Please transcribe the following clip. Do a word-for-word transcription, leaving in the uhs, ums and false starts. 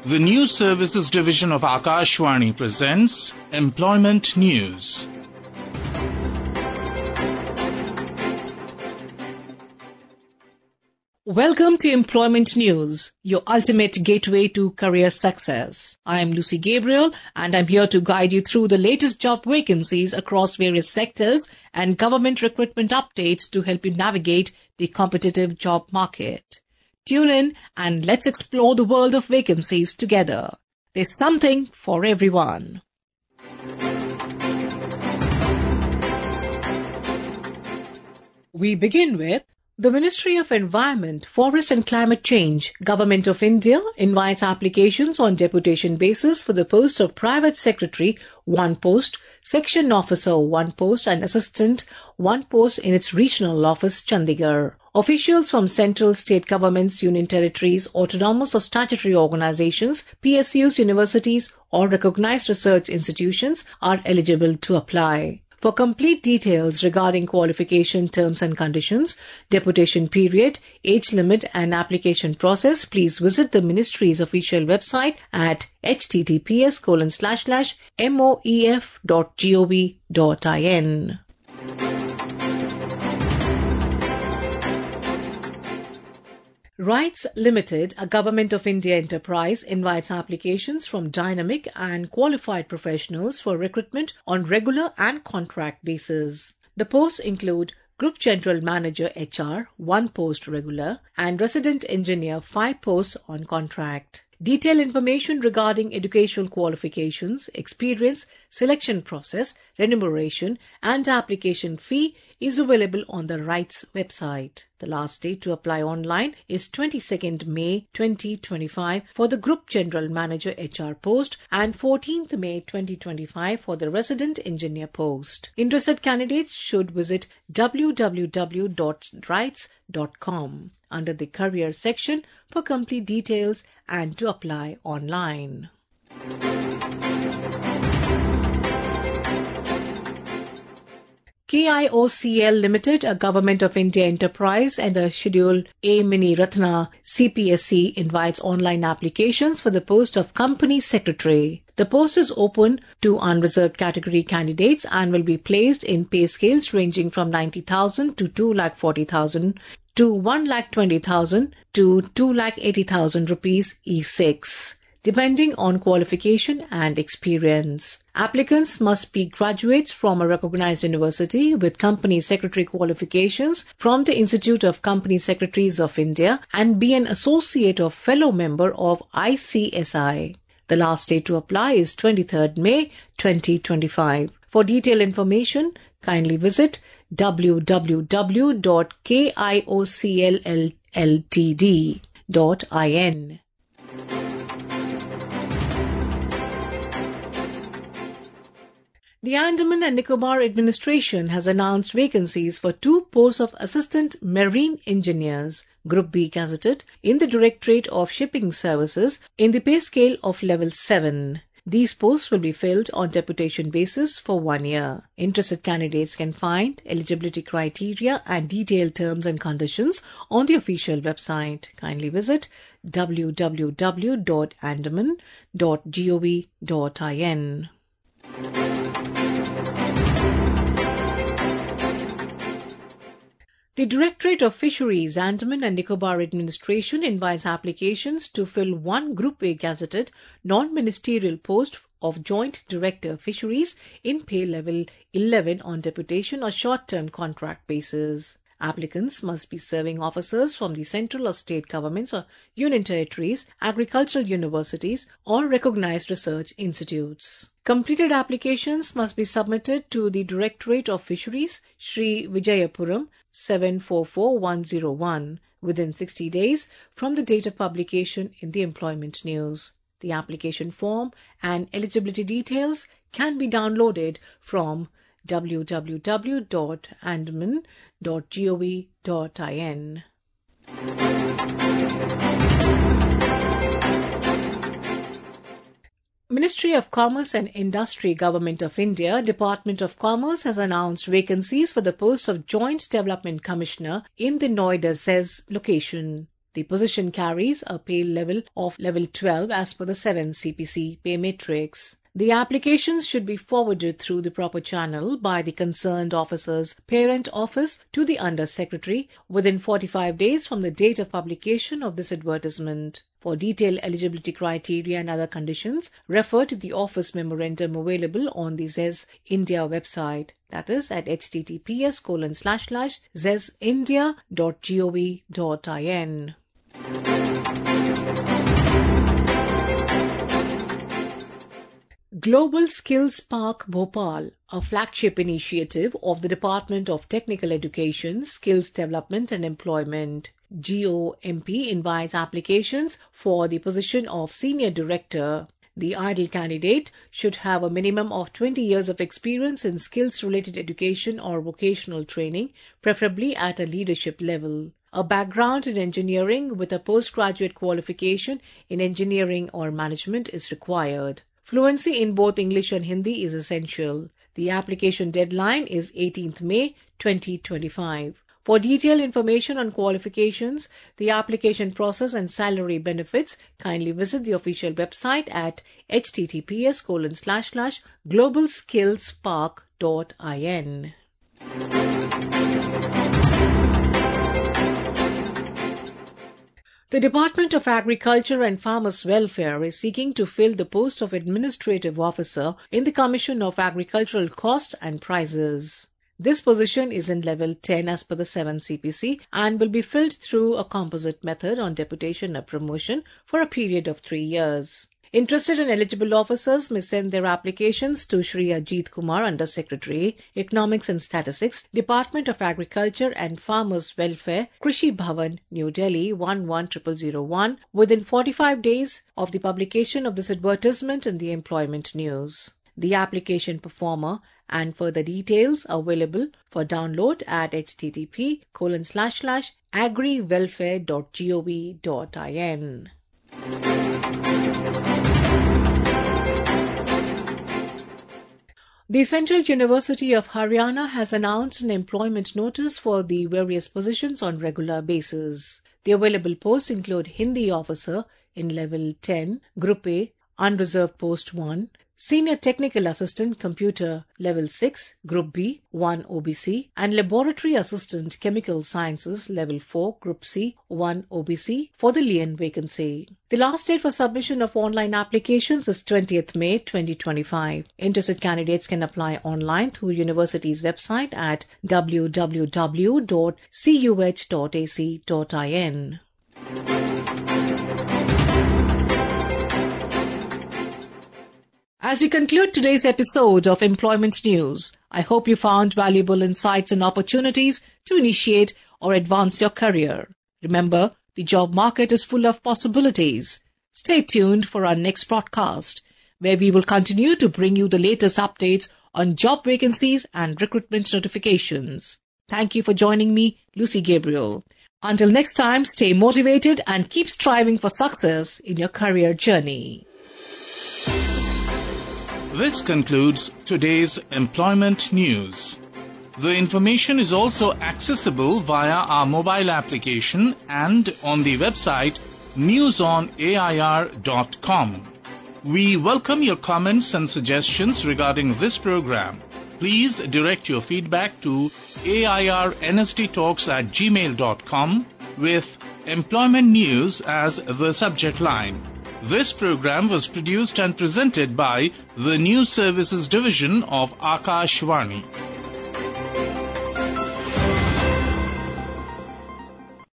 The News Services Division of Akashvani presents Employment News. Welcome to Employment News, your ultimate gateway to career success. I am Lucy Gabriel and I'm here to guide you through the latest job vacancies across various sectors and government recruitment updates to help you navigate the competitive job market. Tune in and let's explore the world of vacancies together. There's something for everyone. We begin with the Ministry of Environment, Forest and Climate Change, Government of India invites applications on deputation basis for the post of Private Secretary, one post, Section Officer, one post and Assistant, one post in its regional office, Chandigarh. Officials from central, state governments, union territories, autonomous or statutory organizations, P S Us, universities or recognized research institutions are eligible to apply. For complete details regarding qualification terms and conditions, deputation period, age limit and application process, please visit the Ministry's official website at https colon slash slash moef dot gov dot in. Rights Limited, a Government of India enterprise, invites applications from dynamic and qualified professionals for recruitment on regular and contract basis. The posts include Group General Manager H R, one post regular, and Resident Engineer, five posts on contract. Detailed information regarding educational qualifications, experience, selection process, remuneration and application fee is available on the RIGHTS website. The last date to apply online is twenty-second May twenty twenty-five for the Group General Manager H R post and fourteenth May twenty twenty-five for the Resident Engineer post. Interested candidates should visit w w w dot rights dot com under the Career section for complete details and to apply online. K I O C L Limited, a Government of India enterprise and a Schedule A Mini Ratna C P S C invites online applications for the post of Company Secretary. The post is open to unreserved category candidates and will be placed in pay scales ranging from ninety thousand to two lakh forty thousand to one lakh twenty thousand to two lakh eighty thousand rupees E six. Depending on qualification and experience. Applicants must be graduates from a recognized university with Company Secretary qualifications from the Institute of Company Secretaries of India and be an associate or fellow member of I C S I. The last date to apply is twenty-third May twenty twenty-five. For detailed information, kindly visit w w w dot k i o c l l t d dot in. The Andaman and Nicobar Administration has announced vacancies for two posts of Assistant Marine Engineers, Group B gazetted, in the Directorate of Shipping Services in the pay scale of Level seven. These posts will be filled on deputation basis for one year. Interested candidates can find eligibility criteria and detailed terms and conditions on the official website. Kindly visit w w w dot andaman dot gov dot in. The Directorate of Fisheries, Andaman and Nicobar Administration invites applications to fill one Group A gazetted non-ministerial post of Joint Director Fisheries in pay level eleven on deputation or short-term contract basis. Applicants must be serving officers from the central or state governments or union territories, agricultural universities or recognized research institutes. Completed applications must be submitted to the Directorate of Fisheries, Sri Vijayapuram, seven four four one zero one, within sixty days from the date of publication in the Employment News. The application form and eligibility details can be downloaded from w w w dot andaman dot gov dot in. Ministry of Commerce and Industry, Government of India, Department of Commerce has announced vacancies for the post of Joint Development Commissioner in the Noida Z E S location. The position carries a pay level of level twelve as per the seven C P C pay matrix. The applications should be forwarded through the proper channel by the concerned officer's parent office to the Under Secretary within forty-five days from the date of publication of this advertisement. For detailed eligibility criteria and other conditions, refer to the office memorandum available on the Z E S India website. That is at https colon slash slash zesindia dot gov dot in. Global Skills Park Bhopal, a flagship initiative of the Department of Technical Education, Skills Development and Employment, G O M P, invites applications for the position of Senior Director. The ideal candidate should have a minimum of twenty years of experience in skills-related education or vocational training, preferably at a leadership level. A background in engineering with a postgraduate qualification in engineering or management is required. Fluency in both English and Hindi is essential. The application deadline is eighteenth May twenty twenty-five. For detailed information on qualifications, the application process and salary benefits, kindly visit the official website at https colon slash slash globalskillspark dot in. The Department of Agriculture and Farmers Welfare is seeking to fill the post of Administrative Officer in the Commission of Agricultural Cost and Prices. This position is in level ten as per the seven C P C and will be filled through a composite method on deputation or promotion for a period of three years. Interested and eligible officers may send their applications to Shri Ajit Kumar, Under Secretary, Economics and Statistics, Department of Agriculture and Farmers Welfare, Krishi Bhavan, New Delhi one one zero zero zero one, within forty-five days of the publication of this advertisement in the Employment News. The application performer and further details are available for download at http colon slash slash agrywelfare dot gov dot in. The Central University of Haryana has announced an employment notice for the various positions on regular basis. The available posts include Hindi officer in level ten, Group A, unreserved post one, Senior Technical Assistant Computer Level six, Group B, one O B C, and Laboratory Assistant Chemical Sciences Level four, Group C, one O B C for the lien vacancy. The last date for submission of online applications is twentieth May twenty twenty-five. Interested candidates can apply online through university's website at w w w dot c u h dot a c dot in. As we conclude today's episode of Employment News, I hope you found valuable insights and opportunities to initiate or advance your career. Remember, the job market is full of possibilities. Stay tuned for our next broadcast, where we will continue to bring you the latest updates on job vacancies and recruitment notifications. Thank you for joining me, Lucy Gabriel. Until next time, stay motivated and keep striving for success in your career journey. This concludes today's Employment News. The information is also accessible via our mobile application and on the website news on A I R dot com. We welcome your comments and suggestions regarding this program. Please direct your feedback to A I R N S T talks at gmail dot com with Employment News as the subject line. This program was produced and presented by the News Services Division of Akashvani.